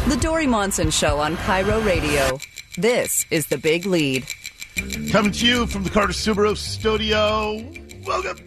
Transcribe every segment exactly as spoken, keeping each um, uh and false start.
The Dory Monson Show on Cairo Radio. This is The Big Lead. Coming to you from the Carter Subaru studio. Welcome.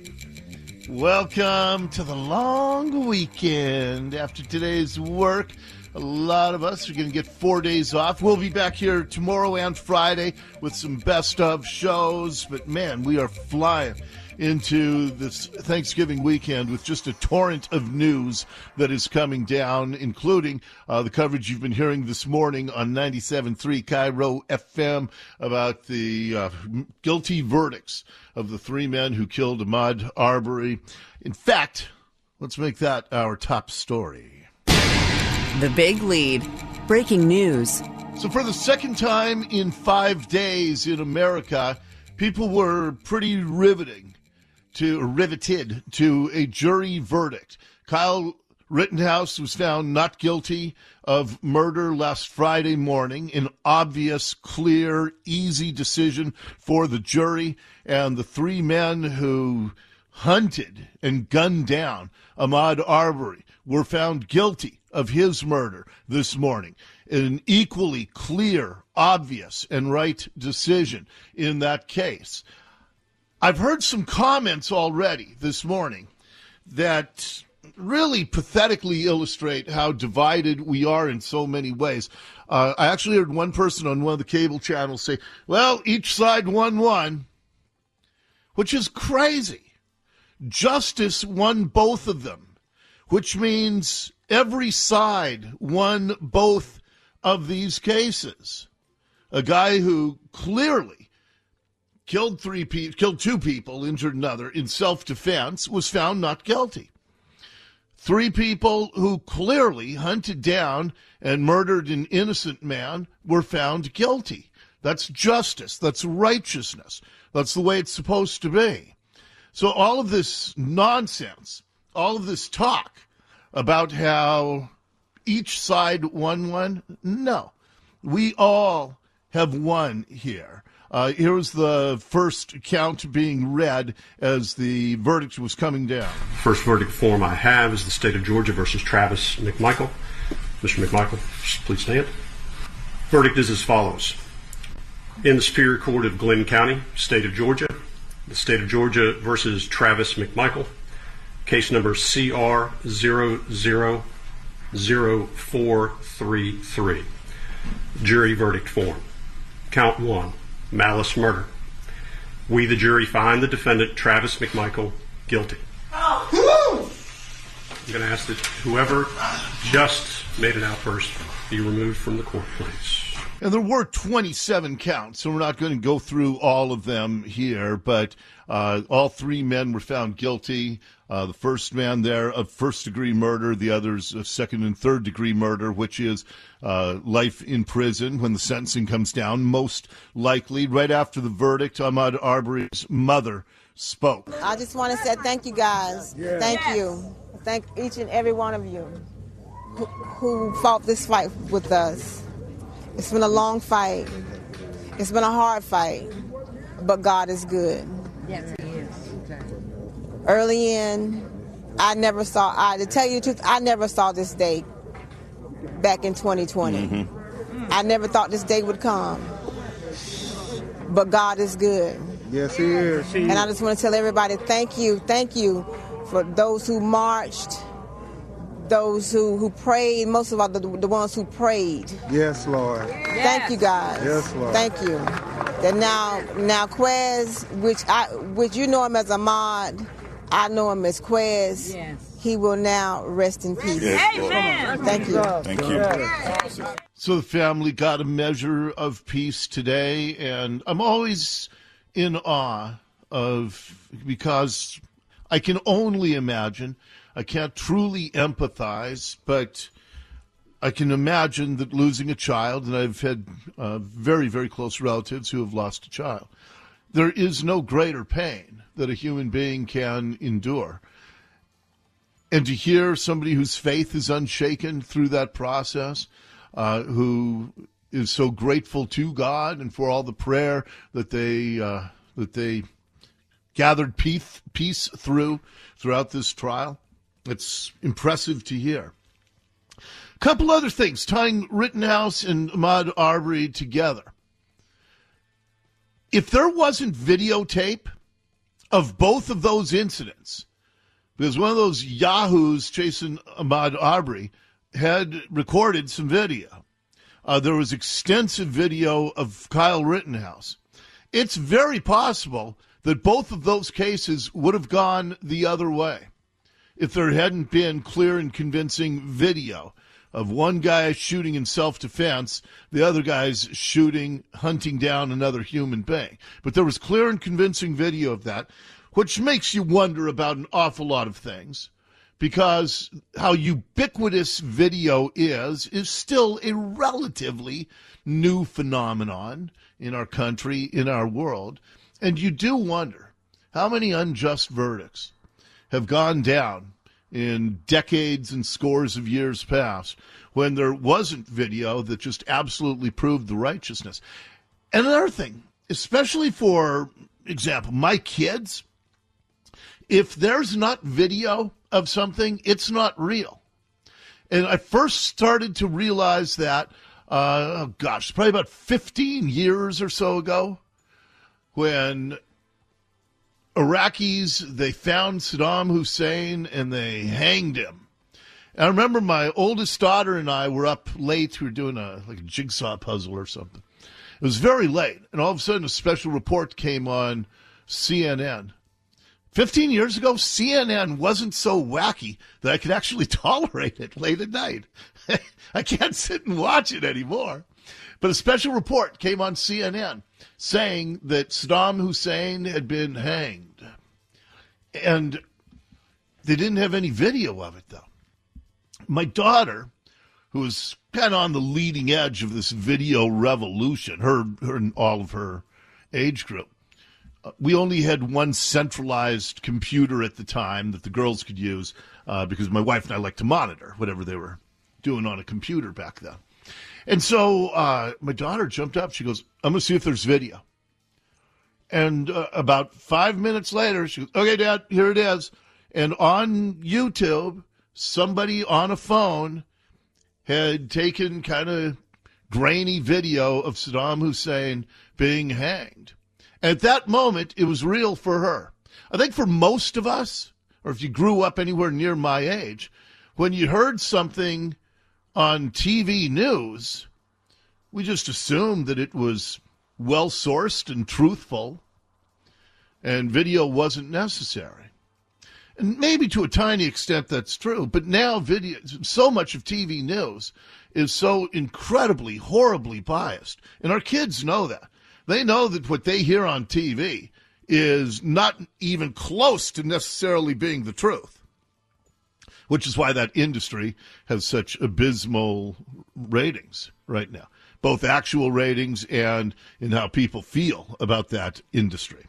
Welcome to the long weekend. After today's work, a lot of us are going to get four days off. We'll be back here tomorrow and Friday with some best of shows. But, man, we are flying into this Thanksgiving weekend with just a torrent of news that is coming down, including uh, the coverage you've been hearing this morning on ninety-seven point three Cairo F M about the uh, guilty verdicts of the three men who killed Ahmaud Arbery. In fact, let's make that our top story. The Big Lead. Breaking news. So for the second time in five days in America, people were pretty riveting to riveted to a jury verdict. Kyle Rittenhouse was found not guilty of murder last Friday morning. An obvious, clear, easy decision for the jury. And the three men who hunted and gunned down Ahmaud Arbery were found guilty of his murder this morning. An equally clear, obvious, and right decision in that case. I've heard some comments already this morning that really pathetically illustrate how divided we are in so many ways. Uh, I actually heard one person on one of the cable channels say, well, each side won one, which is crazy. Justice won both of them, which means every side won both of these cases. A guy who clearly killed three people, killed two people, injured another in self-defense, was found not guilty. Three people who clearly hunted down and murdered an innocent man were found guilty. That's justice. That's righteousness. That's the way it's supposed to be. So all of this nonsense, all of this talk about how each side won one, no. We all have won here. Uh, here's the first count being read as the verdict was coming down. First verdict form I have is the state of Georgia versus Travis McMichael. Mister McMichael, please stand. Verdict is as follows. In the Superior Court of Glenn County, state of Georgia, the state of Georgia versus Travis McMichael, case number C R zero zero zero four three three. Jury verdict form. Count one. Malice murder. We, the jury, find the defendant, Travis McMichael, guilty. I'm going to ask that whoever just made an outburst be removed from the court, please. And there were twenty-seven counts, so we're not going to go through all of them here, but uh, all three men were found guilty. Uh, the first man there of first-degree murder, the others of second- and third-degree murder, which is uh, life in prison when the sentencing comes down, most likely. Right after the verdict, Ahmaud Arbery's mother spoke. I just want to say thank you, guys. Yeah. Thank yes. you. Thank each and every one of you who, who fought this fight with us. It's been a long fight. It's been a hard fight, but God is good. Yes, He is. Early in, I never saw, I, to tell you the truth, I never saw this day back in twenty twenty. Mm-hmm. I never thought this day would come. But God is good. Yes, He is. And I just want to tell everybody, thank you, thank you for those who marched, those who, who prayed, most of all the, the ones who prayed. Yes, Lord. Yes. Thank you, guys. Yes, Lord. Thank you. And now, now Quez, which I, which you know him as Ahmaud, I know him as Quez. Yes. He will now rest in peace. Yes, amen. Thank you. Thank you. So the family got a measure of peace today, and I'm always in awe of, because I can only imagine, I can't truly empathize, but I can imagine that losing a child, and I've had uh, very, very close relatives who have lost a child. There is no greater pain that a human being can endure. And to hear somebody whose faith is unshaken through that process, uh, who is so grateful to God and for all the prayer that they uh, that they gathered peace, peace through throughout this trial, it's impressive to hear. Couple other things tying Rittenhouse and Ahmaud Arbery together. If there wasn't videotape of both of those incidents, because one of those yahoos chasing Ahmaud Arbery had recorded some video. Uh, there was extensive video of Kyle Rittenhouse. It's very possible that both of those cases would have gone the other way if there hadn't been clear and convincing video of one guy shooting in self-defense, the other guy's shooting, hunting down another human being. But there was clear and convincing video of that, which makes you wonder about an awful lot of things, because how ubiquitous video is, is still a relatively new phenomenon in our country, in our world. And you do wonder how many unjust verdicts have gone down in decades and scores of years past when there wasn't video that just absolutely proved the righteousness. And another thing, especially for example, my kids, if there's not video of something, it's not real. And I first started to realize that, uh, oh gosh, probably about fifteen years or so ago, when Iraqis, they found Saddam Hussein and they hanged him. And I remember my oldest daughter and I were up late. We were doing a like a jigsaw puzzle or something. It was very late, and all of a sudden a special report came on C N N. Fifteen years ago, C N N wasn't so wacky that I could actually tolerate it late at night. I can't sit and watch it anymore. But a special report came on C N N saying that Saddam Hussein had been hanged. And they didn't have any video of it, though. My daughter, who was kind of on the leading edge of this video revolution, her, her and all of her age group, we only had one centralized computer at the time that the girls could use uh, because my wife and I liked to monitor whatever they were doing on a computer back then. And so uh, my daughter jumped up. She goes, I'm going to see if there's video. And uh, about five minutes later, she goes, okay, Dad, here it is. And on YouTube, somebody on a phone had taken kind of grainy video of Saddam Hussein being hanged. At that moment, it was real for her. I think for most of us, or if you grew up anywhere near my age, when you heard something on T V news, we just assumed that it was well-sourced and truthful, and video wasn't necessary. And maybe to a tiny extent that's true, but now video, so much of T V news is so incredibly, horribly biased, and our kids know that. They know that what they hear on T V is not even close to necessarily being the truth, which is why that industry has such abysmal ratings right now, both actual ratings and in how people feel about that industry.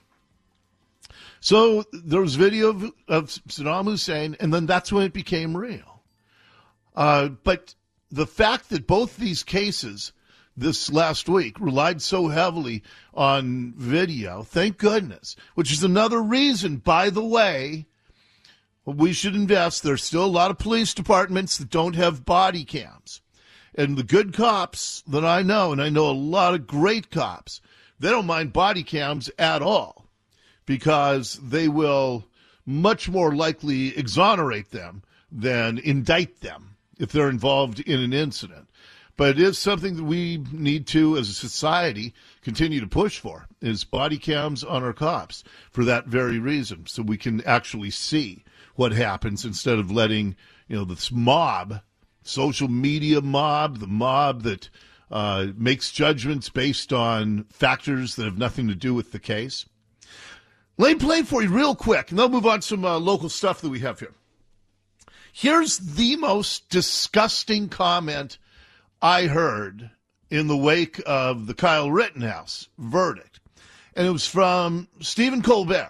So there was video of, of Saddam Hussein, and then that's when it became real. Uh, but the fact that both these cases this last week relied so heavily on video, thank goodness, which is another reason, by the way, we should invest. There's still a lot of police departments that don't have body cams. And the good cops that I know, and I know a lot of great cops, they don't mind body cams at all because they will much more likely exonerate them than indict them if they're involved in an incident. But it is something that we need to, as a society, continue to push for, is body cams on our cops for that very reason, so we can actually see what happens instead of letting, you know, this mob, social media mob, the mob that uh, makes judgments based on factors that have nothing to do with the case. Let me play it for you real quick, and then we'll move on to some uh, local stuff that we have here. Here's the most disgusting comment I heard in the wake of the Kyle Rittenhouse verdict. And it was from Stephen Colbert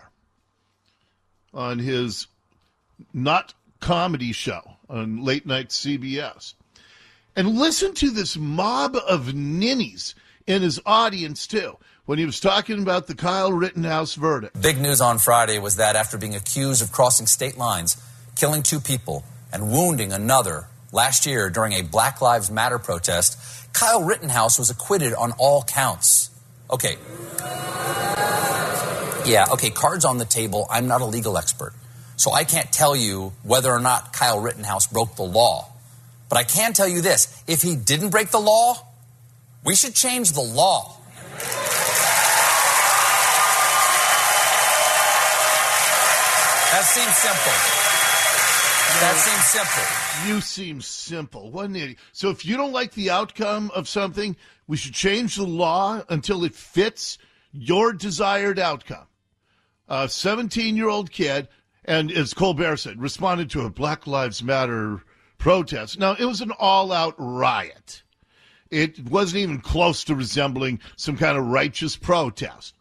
on his Not Comedy show on late night C B S. And listen to this mob of ninnies in his audience, too, when he was talking about the Kyle Rittenhouse verdict. Big news on Friday was that after being accused of crossing state lines, killing two people, and wounding another, Last year, during a Black Lives Matter protest, Kyle Rittenhouse was acquitted on all counts. Okay. Yeah, okay, cards on the table. I'm not a legal expert, so I can't tell you whether or not Kyle Rittenhouse broke the law. But I can tell you this. If he didn't break the law, we should change the law. That seems simple. That seems simple. You seem simple. What an idiot. So if you don't like the outcome of something, we should change the law until it fits your desired outcome. A seventeen-year-old kid, and as Colbert said, responded to a Black Lives Matter protest. Now, it was an all-out riot. It wasn't even close to resembling some kind of righteous protest.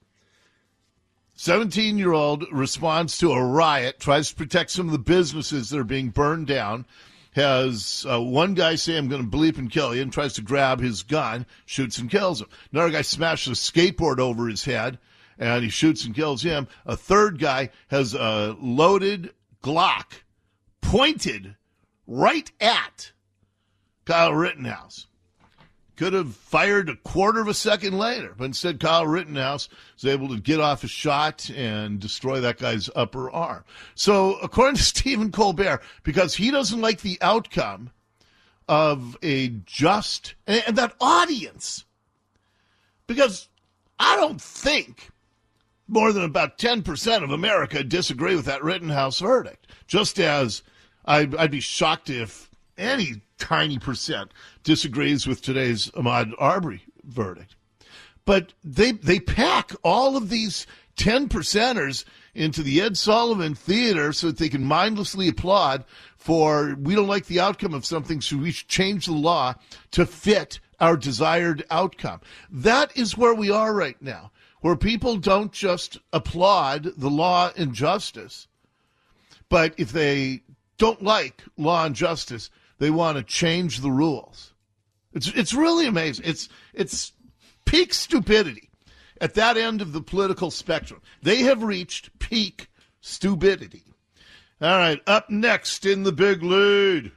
seventeen-year-old responds to a riot, tries to protect some of the businesses that are being burned down, has uh, one guy say, I'm going to bleep and kill you, and tries to grab his gun, shoots and kills him. Another guy smashes a skateboard over his head, and he shoots and kills him. A third guy has a loaded Glock pointed right at Kyle Rittenhouse. Could have fired a quarter of a second later, but instead Kyle Rittenhouse was able to get off a shot and destroy that guy's upper arm. So according to Stephen Colbert, because he doesn't like the outcome of a just, and, and that audience, because I don't think more than about ten percent of America disagree with that Rittenhouse verdict, just as I'd, I'd be shocked if any tiny percent disagrees with today's Ahmaud Arbery verdict. But they they pack all of these ten percenters into the Ed Sullivan Theater so that they can mindlessly applaud for, we don't like the outcome of something, so we should change the law to fit our desired outcome. That is where we are right now, where people don't just applaud the law and justice, but if they don't like law and justice, they want to change the rules. It's it's really amazing. It's it's peak stupidity at that end of the political spectrum. They have reached peak stupidity. All right, up next in the Big Lead.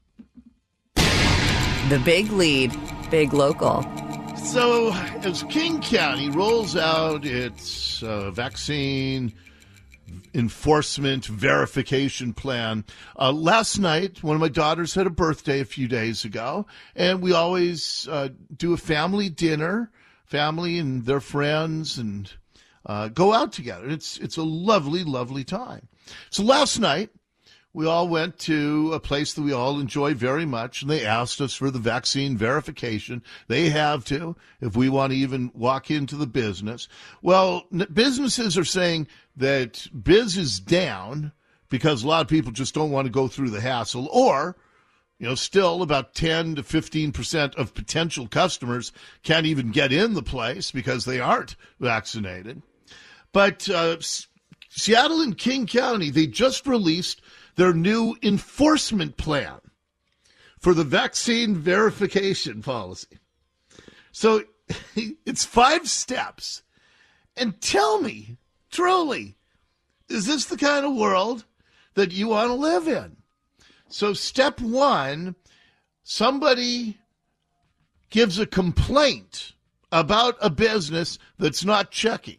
The Big Lead, Big Local. So as King County rolls out its uh, vaccine enforcement verification plan. Uh, last night, one of my daughters had a birthday a few days ago, and we always uh, do a family dinner, family and their friends, and uh, go out together. It's it's a lovely, lovely time. So last night, we all went to a place that we all enjoy very much, and they asked us for the vaccine verification. They have to if we want to even walk into the business. Well, businesses are saying that biz is down because a lot of people just don't want to go through the hassle, or, you know, still about ten to fifteen percent of potential customers can't even get in the place because they aren't vaccinated. But uh, S- Seattle and King County, they just released their new enforcement plan for the vaccine verification policy. So it's five steps. And tell me, truly, is this the kind of world that you want to live in? So step one, somebody gives a complaint about a business that's not checking.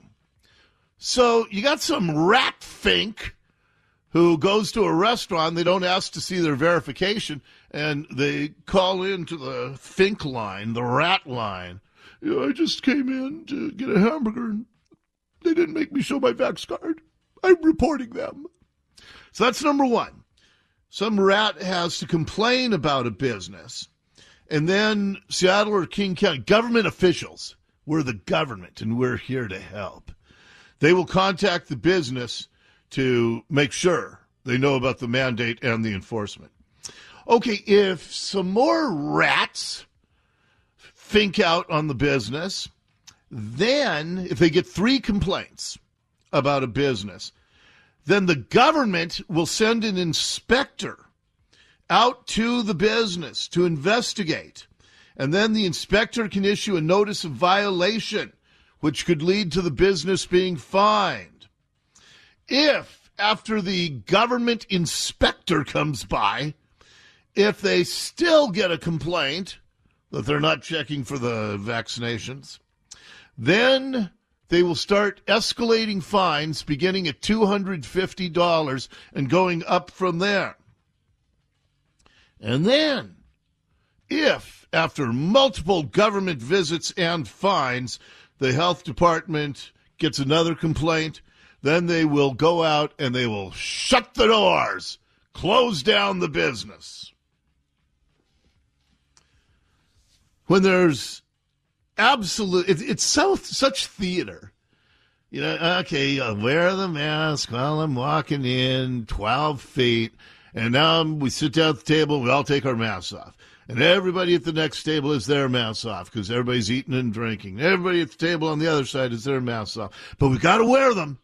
So you got some rat fink who goes to a restaurant, they don't ask to see their verification, and they call into the Fink line, the rat line. You know, I just came in to get a hamburger, and they didn't make me show my Vax card. I'm reporting them. So that's number one. Some rat has to complain about a business, and then Seattle or King County, government officials, we're the government, and we're here to help. They will contact the business to make sure they know about the mandate and the enforcement. Okay, if some more rats think out on the business, then if they get three complaints about a business, then the government will send an inspector out to the business to investigate. And then the inspector can issue a notice of violation, which could lead to the business being fined. If, after the government inspector comes by, If they still get a complaint that they're not checking for the vaccinations, then they will start escalating fines beginning at two hundred fifty dollars and going up from there. And then, if after multiple government visits and fines, the health department gets another complaint, then they will go out and they will shut the doors, close down the business. When there's absolute, it, it's so such theater. You know, okay, I'll wear the mask while I'm walking in twelve feet, and now we sit down at the table and we all take our masks off. And everybody at the next table has their masks off because everybody's eating and drinking. Everybody at the table on the other side has their masks off. But we've got to wear them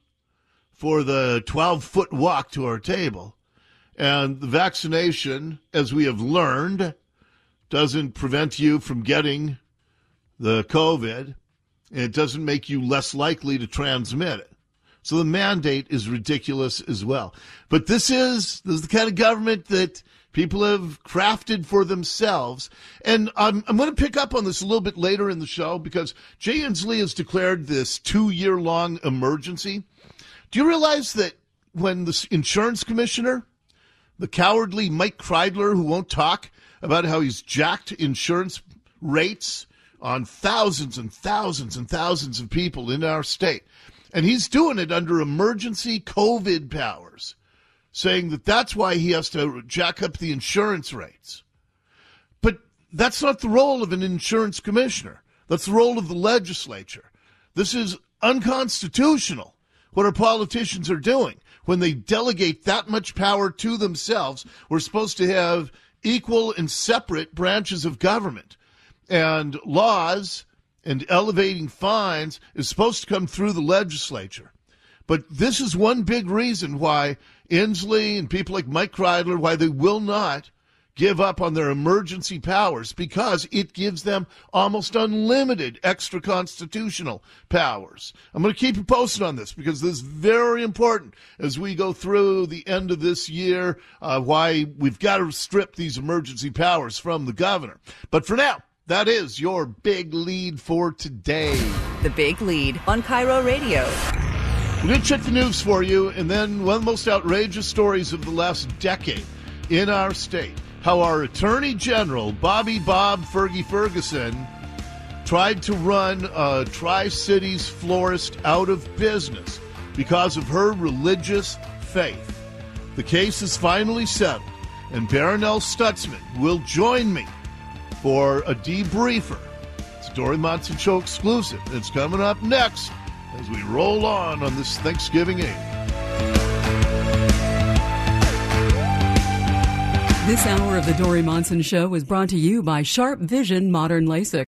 for the twelve-foot walk to our table. And the vaccination, as we have learned, doesn't prevent you from getting the COVID. And it doesn't make you less likely to transmit it. So the mandate is ridiculous as well. But this is, this is the kind of government that people have crafted for themselves. And I'm, I'm going to pick up on this a little bit later in the show because Jay Inslee has declared this two-year-long emergency. Do you realize that when the insurance commissioner, the cowardly Mike Kreidler, who won't talk about how he's jacked insurance rates on thousands and thousands and thousands of people in our state, and he's doing it under emergency COVID powers, saying that that's why he has to jack up the insurance rates. But that's not the role of an insurance commissioner. That's the role of the legislature. This is unconstitutional, what our politicians are doing. When they delegate that much power to themselves, we're supposed to have equal and separate branches of government. And laws and elevating fines is supposed to come through the legislature. But this is one big reason why Inslee and people like Mike Kreidler, why they will not give up on their emergency powers, because it gives them almost unlimited extra constitutional powers. I'm going to keep you posted on this because this is very important as we go through the end of this year, uh, why we've got to strip these emergency powers from the governor. But for now, that is your big lead for today. The Big Lead on Cairo Radio. We're going to check the news for you, and then one of the most outrageous stories of the last decade in our state, how our Attorney General, Bobby Bob Fergie Ferguson, tried to run a Tri-Cities florist out of business because of her religious faith. The case is finally settled, and Barronelle Stutzman will join me for a debriefer. It's a Dori Monson Show exclusive. It's coming up next as we roll on on this Thanksgiving Eve. This hour of the Dori Monson Show is brought to you by Sharp Vision Modern LASIK.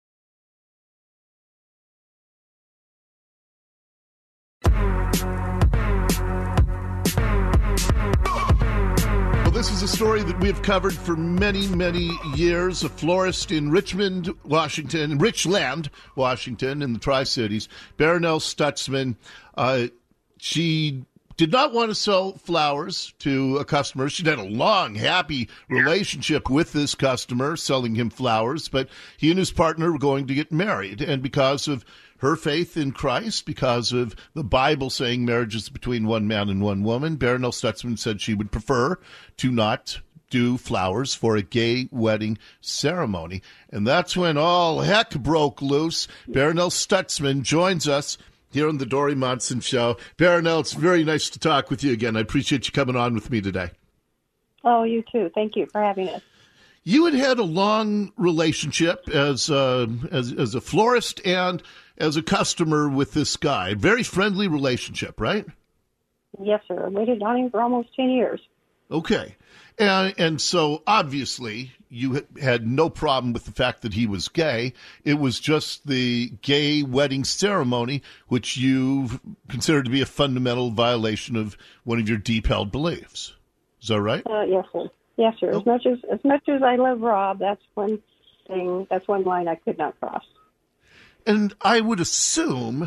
This is a story that we have covered for many, many years. A florist in Richmond, Washington, Richland, Washington, in the Tri-Cities, Barronelle Stutzman. Uh, she did not want to sell flowers to a customer. She'd had a long, happy relationship with this customer, selling him flowers, but he and his partner were going to get married. And because of her faith in Christ, because of the Bible saying marriage is between one man and one woman, Barronelle Stutzman said she would prefer to not do flowers for a gay wedding ceremony. And that's when all heck broke loose. Barronelle Stutzman joins us here on the Dori Monson Show. Barronelle, it's very nice to talk with you again. I appreciate you coming on with me today. Oh, you too. Thank you for having us. You had had a long relationship as a, as, as a florist and as a customer with this guy. Very friendly relationship, right? Yes, sir. I waited on him for almost ten years. Okay. And, and so obviously you had no problem with the fact that he was gay. It was just the gay wedding ceremony, which you consider to be a fundamental violation of one of your deep-held beliefs. Is that right? Uh, yes, sir. Yes, sir. As much as as much as I love Rob, that's one thing. That's one line I could not cross. And I would assume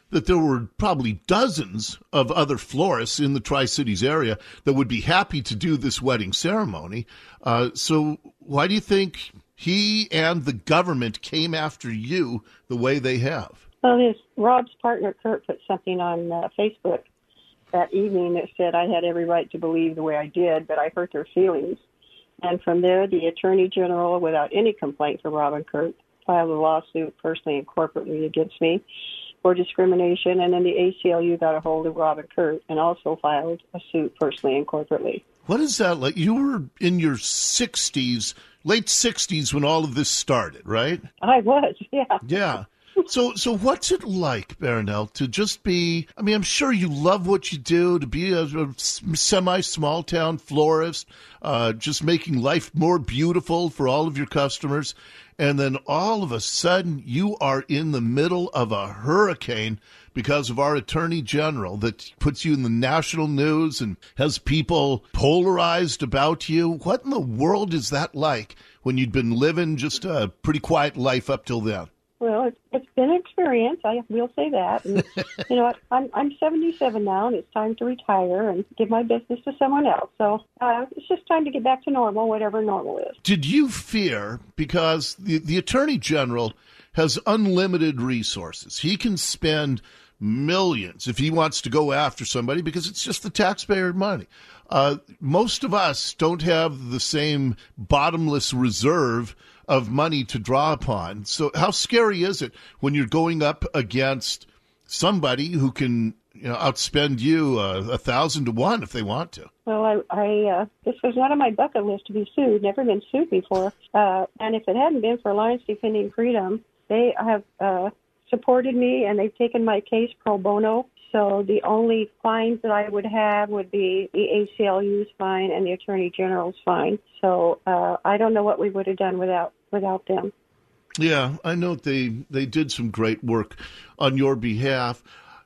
that there were probably dozens of other florists in the Tri-Cities area that would be happy to do this wedding ceremony. Uh, so why do you think he and the government came after you the way they have? Well, his Rob's partner, Kurt, put something on uh, Facebook that evening that said I had every right to believe the way I did, but I hurt their feelings. And from there, the Attorney General, without any complaint from Rob and Kurt, filed a lawsuit personally and corporately against me for discrimination, and then the A C L U got a hold of Rob and Kurt and also filed a suit personally and corporately. What is that like? You were in your sixties, late sixties when all of this started, right? I was, yeah. Yeah. So so what's it like, Baronelle, to just be, I mean, I'm sure you love what you do, to be a, a semi-small-town florist, uh, just making life more beautiful for all of your customers, and then all of a sudden you are in the middle of a hurricane because of our Attorney General that puts you in the national news and has people polarized about you. What in the world is that like when you'd been living just a pretty quiet life up till then? Well, it's, it's been an experience. I will say that. And, you know, I'm I'm seventy-seven now, and it's time to retire and give my business to someone else. So uh, it's just time to get back to normal, whatever normal is. Did you fear, because the, the Attorney General has unlimited resources, he can spend millions if he wants to go after somebody because it's just the taxpayer money. Uh, most of us don't have the same bottomless reserve of money to draw upon. So how scary is it when you're going up against somebody who can, you know, outspend you uh, a thousand to one if they want to? Well, I, I uh, this was not on my bucket list to be sued. Never been sued before. Uh, and if it hadn't been for Alliance Defending Freedom, they have uh, supported me and they've taken my case pro bono. So the only fines that I would have would be the A C L U's fine and the Attorney General's fine. So uh, I don't know what we would have done without without them. Yeah, I know they they did some great work on your behalf.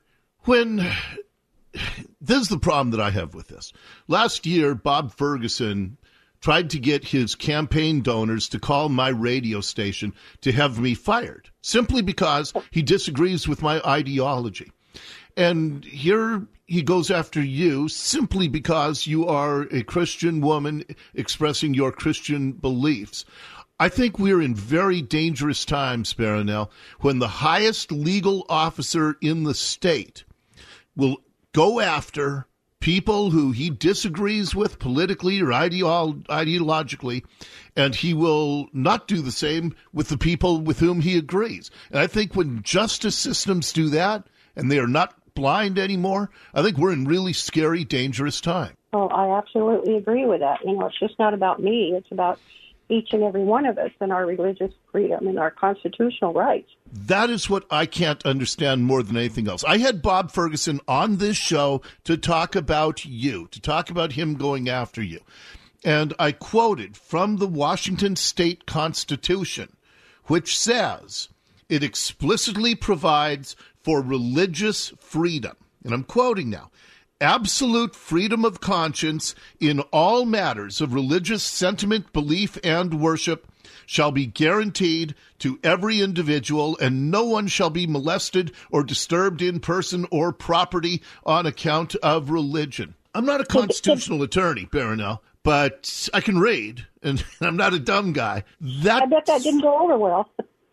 When this is the problem that I have with this. Last year, Bob Ferguson tried to get his campaign donors to call my radio station to have me fired, simply because he disagrees with my ideology. And here he goes after you simply because you are a Christian woman expressing your Christian beliefs. I think we're in very dangerous times, Baronelle, when the highest legal officer in the state will go after people who he disagrees with politically or ideolo- ideologically, and he will not do the same with the people with whom he agrees. And I think when justice systems do that, and they are not blind anymore, I think we're in really scary, dangerous time. Oh, I absolutely agree with that. You know, it's just not about me. It's about each and every one of us and our religious freedom and our constitutional rights. That is what I can't understand more than anything else. I had Bob Ferguson on this show to talk about you, to talk about him going after you. And I quoted from the Washington State Constitution, which says it explicitly provides for religious freedom. And I'm quoting now. Absolute freedom of conscience in all matters of religious sentiment, belief, and worship shall be guaranteed to every individual, and no one shall be molested or disturbed in person or property on account of religion. I'm not a constitutional attorney, Baronelle, but I can read, and I'm not a dumb guy. That I bet that didn't go over well.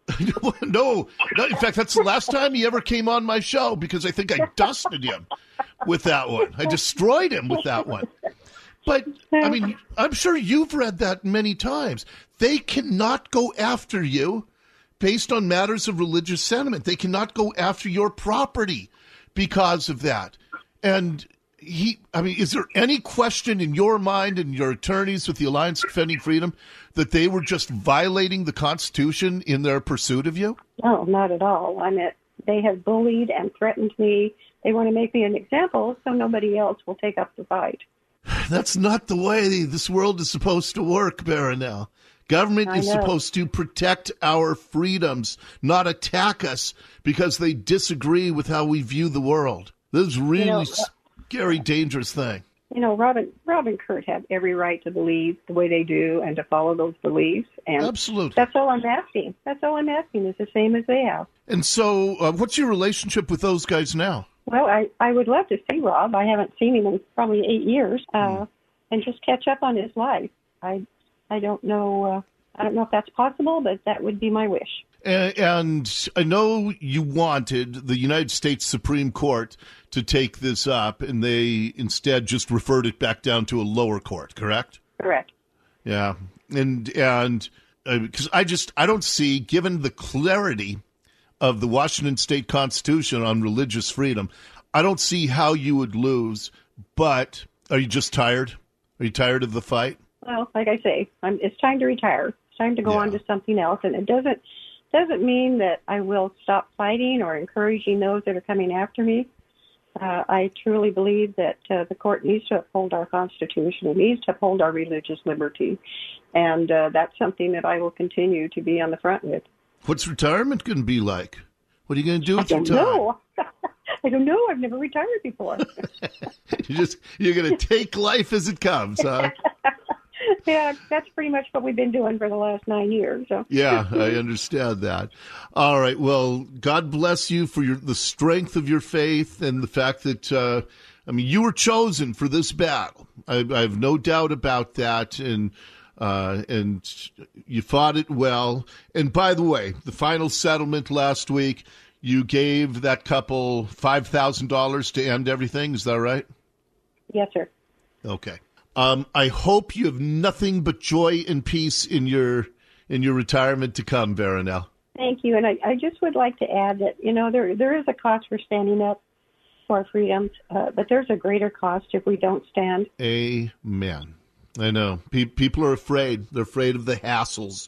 no, no, in fact, that's the last time he ever came on my show because I think I dusted him with that one. I destroyed him with that one. But, I mean, I'm sure you've read that many times. They cannot go after you based on matters of religious sentiment. They cannot go after your property because of that. And he, I mean, is there any question in your mind and your attorneys with the Alliance Defending Freedom that they were just violating the Constitution in their pursuit of you? No, not at all. I mean, they have bullied and threatened me. They want to make me an example so nobody else will take up the fight. That's not the way this world is supposed to work, Baronelle. Government I is know. supposed to protect our freedoms, not attack us because they disagree with how we view the world. This is really You know, scary, dangerous thing. you know, Robin, Rob and Kurt have every right to believe the way they do and to follow those beliefs. And absolutely. That's all I'm asking. That's all I'm asking is the same as they have. And so uh, what's your relationship with those guys now? Well, I, I would love to see Rob. I haven't seen him in probably eight years, uh, mm. and just catch up on his life. I I don't know. Uh, I don't know if that's possible, but that would be my wish. And, and I know you wanted the United States Supreme Court to take this up, and they instead just referred it back down to a lower court, correct? Correct. Yeah, and and because uh, I just I don't see, given the clarity of the Washington State Constitution on religious freedom, I don't see how you would lose. But are you just tired? Are you tired of the fight? Well, like I say, I'm, it's time to retire. It's time to go yeah. on to something else, and it doesn't doesn't mean that I will stop fighting or encouraging those that are coming after me. Uh, I truly believe that uh, the court needs to uphold our Constitution. It needs to uphold our religious liberty, and uh, that's something that I will continue to be on the front with. What's retirement going to be like? What are you going to do with I your don't time? know. I don't know. I've never retired before. you just you're going to take life as it comes, huh? Yeah, that's pretty much what we've been doing for the last nine years. So. Yeah, I understand that. All right. Well, God bless you for your the strength of your faith and the fact that, uh, I mean, you were chosen for this battle. I, I have no doubt about that. And uh, and you fought it well. And by the way, the final settlement last week, you gave that couple five thousand dollars to end everything. Is that right? Yes, sir. Okay. Um, I hope you have nothing but joy and peace in your in your retirement to come, Veronelle. Thank you. And I, I just would like to add that, you know, there there is a cost for standing up for our freedoms, uh, but there's a greater cost if we don't stand. Amen. I know. Pe- people are afraid. They're afraid of the hassles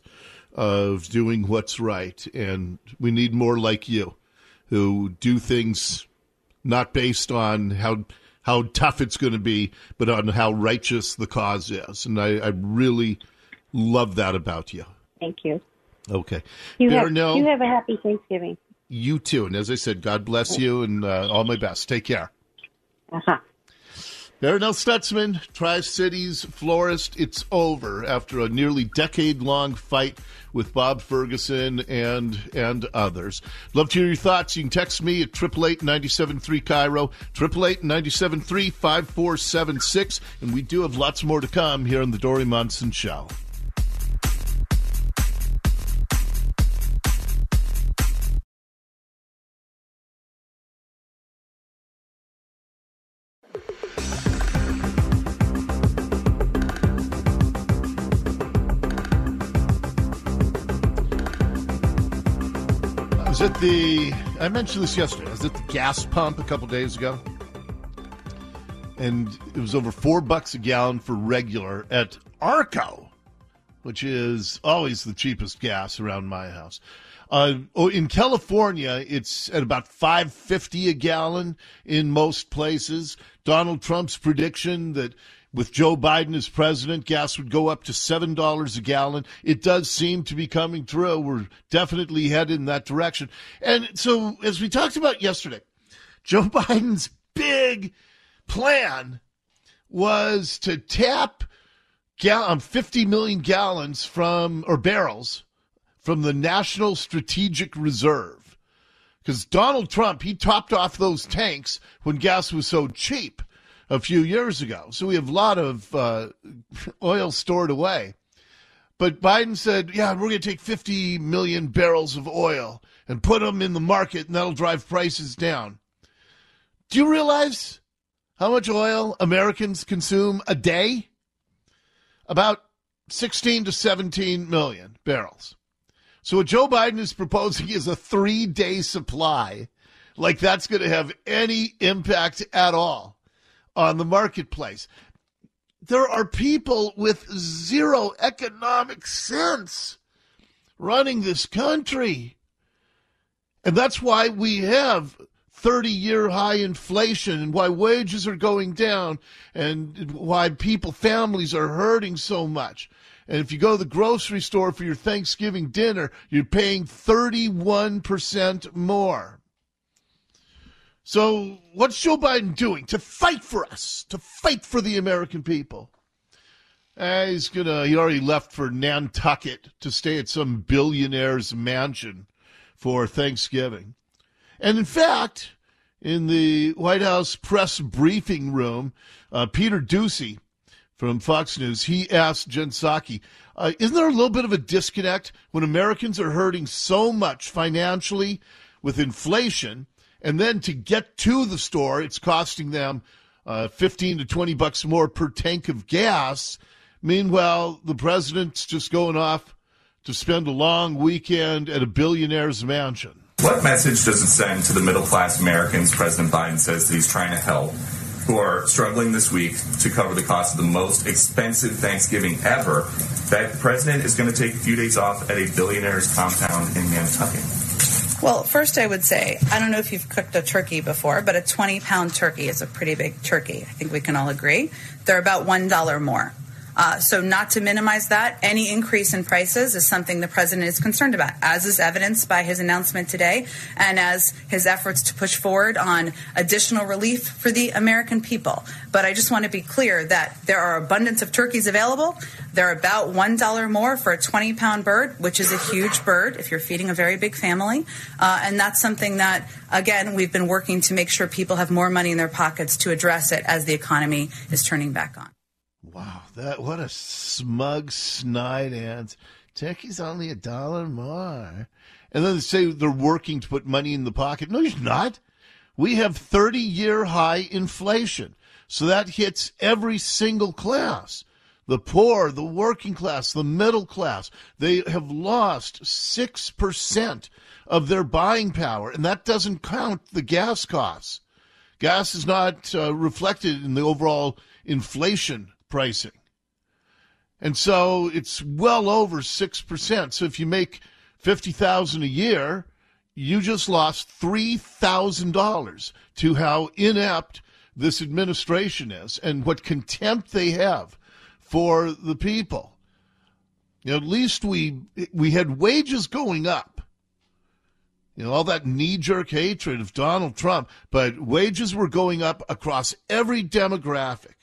of doing what's right. And we need more like you who do things not based on how how tough it's going to be, but on how righteous the cause is. And I, I really love that about you. Thank you. Okay. You have, Veronelle, you have a happy Thanksgiving. You too. And as I said, God bless you and uh, all my best. Take care. Uh-huh. Veronelle Stutzman, Tri-Cities florist. It's over after a nearly decade-long fight with Bob Ferguson and and others. Love to hear your thoughts. You can text me at eight eight eight, nine seven three, C I R O, eight eight eight, nine seven three, five four seven six. And we do have lots more to come here on The Dori Monson Show. I was at the, I mentioned this yesterday, I was at the gas pump a couple days ago, and it was over four bucks a gallon for regular at Arco, which is always the cheapest gas around my house. Uh, oh, in California, it's at about five fifty a gallon in most places. Donald Trump's prediction that with Joe Biden as president, gas would go up to seven dollars a gallon. It does seem to be coming true. We're definitely headed in that direction. And so, as we talked about yesterday, Joe Biden's big plan was to tap gal- fifty million gallons from, or barrels, from the National Strategic Reserve. Because Donald Trump, he topped off those tanks when gas was so cheap a few years ago. So we have a lot of uh, oil stored away. But Biden said, yeah, we're going to take fifty million barrels of oil and put them in the market, and that'll drive prices down. Do you realize how much oil Americans consume a day? About sixteen to seventeen million barrels. So what Joe Biden is proposing is a three-day supply. Like that's going to have any impact at all on the marketplace. There are people with zero economic sense running this country. And that's why we have thirty-year high inflation and why wages are going down and why people, families are hurting so much. And if you go to the grocery store for your Thanksgiving dinner, you're paying thirty-one percent more. So what's Joe Biden doing to fight for us, to fight for the American people? Uh, he's gonna. He already left for Nantucket to stay at some billionaire's mansion for Thanksgiving. And in fact, in the White House press briefing room, uh, Peter Doocy from Fox News, he asked Jen Psaki, uh, isn't there a little bit of a disconnect when Americans are hurting so much financially with inflation, and then to get to the store, it's costing them uh, fifteen to twenty bucks more per tank of gas? Meanwhile, the president's just going off to spend a long weekend at a billionaire's mansion. What message does it send to the middle-class Americans President Biden says that he's trying to help, who are struggling this week to cover the cost of the most expensive Thanksgiving ever, that the president is going to take a few days off at a billionaire's compound in Nantucket? Well, first I would say, I don't know if you've cooked a turkey before, but a twenty-pound turkey is a pretty big turkey. I think we can all agree. They're about one dollar more. Uh, so not to minimize that, any increase in prices is something the president is concerned about, as is evidenced by his announcement today and as his efforts to push forward on additional relief for the American people. But I just want to be clear that there are abundance of turkeys available. They're about one dollar more for a twenty-pound bird, which is a huge bird if you're feeding a very big family. Uh, and that's something that, again, we've been working to make sure people have more money in their pockets to address it as the economy is turning back on. Wow, that what a smug snide answer. Turkey's only a dollar more. And then they say they're working to put money in the pocket. No, you're not. We have thirty-year high inflation. So that hits every single class. The poor, the working class, the middle class. They have lost six percent of their buying power, and that doesn't count the gas costs. Gas is not uh, reflected in the overall inflation pricing. And so it's well over six percent. So if you make fifty thousand dollars a year, you just lost three thousand dollars to how inept this administration is and what contempt they have for the people. You know, at least we we had wages going up. You know, all that knee-jerk hatred of Donald Trump, but wages were going up across every demographic.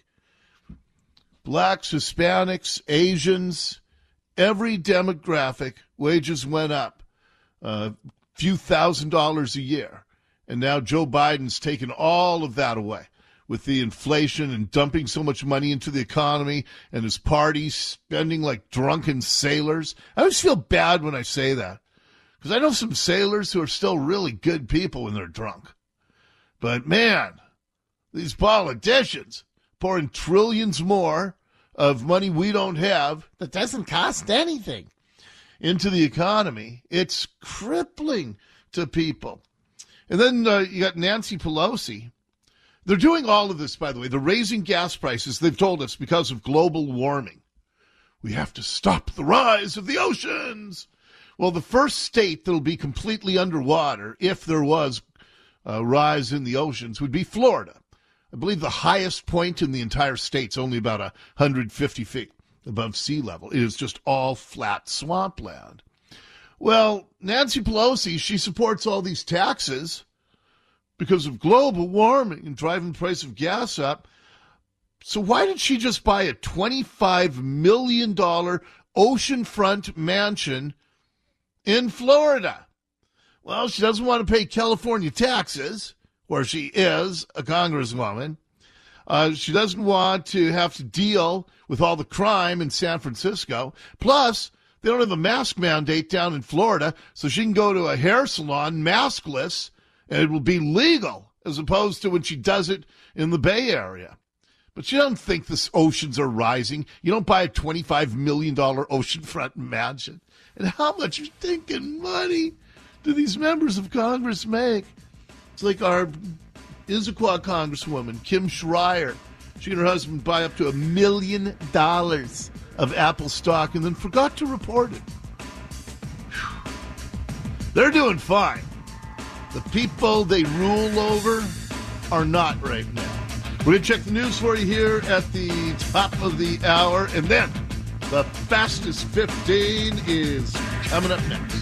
Blacks, Hispanics, Asians, every demographic, wages went up a uh, few thousand dollars a year. And now Joe Biden's taken all of that away with the inflation and dumping so much money into the economy and his party spending like drunken sailors. I always feel bad when I say that because I know some sailors who are still really good people when they're drunk. But, man, these politicians pouring trillions more of money we don't have that doesn't cost anything into the economy. It's crippling to people. And then uh, you got Nancy Pelosi. They're doing all of this, by the way. They're raising gas prices, they've told us, because of global warming. We have to stop the rise of the oceans. Well, the first state that will be completely underwater, if there was a rise in the oceans, would be Florida. I believe the highest point in the entire state's only about one hundred fifty feet above sea level. It is just all flat swampland. Well, Nancy Pelosi, she supports all these taxes because of global warming and driving the price of gas up. So why did she just buy a twenty-five million dollars oceanfront mansion in Florida? Well, she doesn't want to pay California taxes, where she is a congresswoman. Uh, she doesn't want to have to deal with all the crime in San Francisco. Plus, they don't have a mask mandate down in Florida, so she can go to a hair salon maskless, and it will be legal, as opposed to when she does it in the Bay Area. But she doesn't think the oceans are rising. You don't buy a twenty-five million dollars oceanfront mansion. And how much stinking money do these members of Congress make? It's like our Issaquah Congresswoman, Kim Schreier. She and her husband buy up to a million dollars of Apple stock and then forgot to report it. Whew. They're doing fine. The people they rule over are not right now. We're going to check the news for you here at the top of the hour. And then the fastest fifteen is coming up next.